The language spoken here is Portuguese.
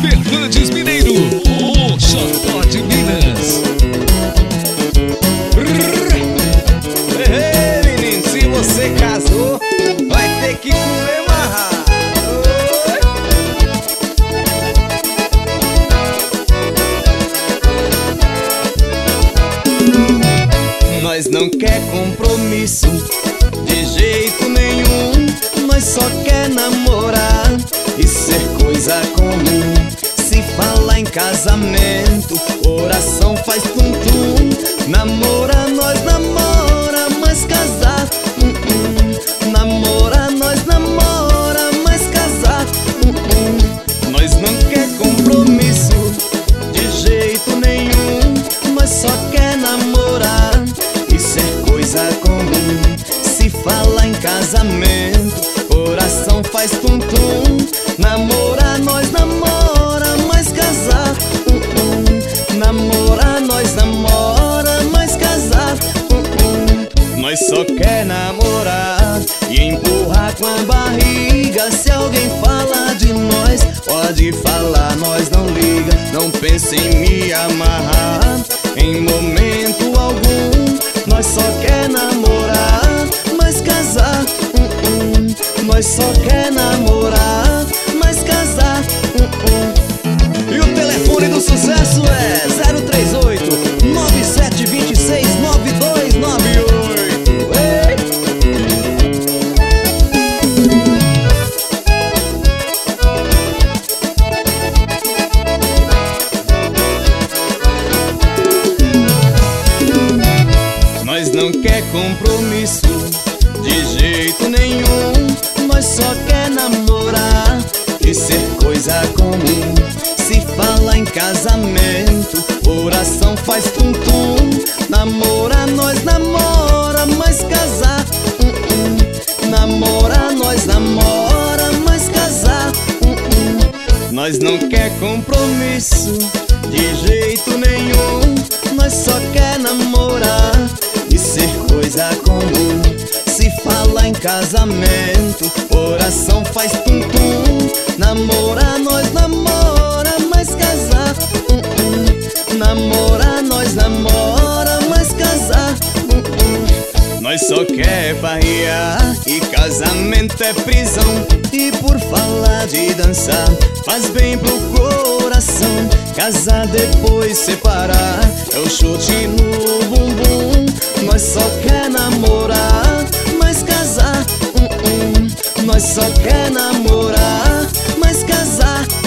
Fernandes Mineiro, o xodó de Minas. Ei, menino, se você casou, vai ter que comer marrado. Nós não quer compromisso de jeito nenhum. Nós só quer namorar e ser coisa comum. Se fala em casamento, coração faz tum-tum. Namora, nós namora, mas casar namora, nós namora, mas casar Nós não quer compromisso de jeito nenhum. Nós só quer namorar e ser coisa comum. Se fala em casamento, coração faz tum-tum. Namora, nós namora, mas casar Namora, nós namora, mas casar Nós só quer namorar e empurrar com a barriga. Se alguém falar de nós, pode falar, nós não liga. Não pense em me amarrar em momento algum. Nós só quer namorar, mas casar Nós só quer namorar, mas casar E o telefone do sucesso é 038 9726 9298. Ei! Nós não quer compromisso de jeito nenhum. Nós só quer namorar e ser coisa comum. Se fala em casamento, coração faz tum-tum. Namora, nós namora, mas casar Namora, nós namora, mas casar Nós não quer compromisso de jeito nenhum. Nós só quer namorar e ser coisa comum. Se fala em casamento, coração faz tum-tum. Namora, nós namora, mas casar Namora, nós namora, mas casar Nós só quer barrear e casamento é prisão. E por falar de dançar, faz bem pro coração. Casar depois separar é o chute no bumbum. Nós só quer namorar, mas casar Nós só quer namorar, mas casar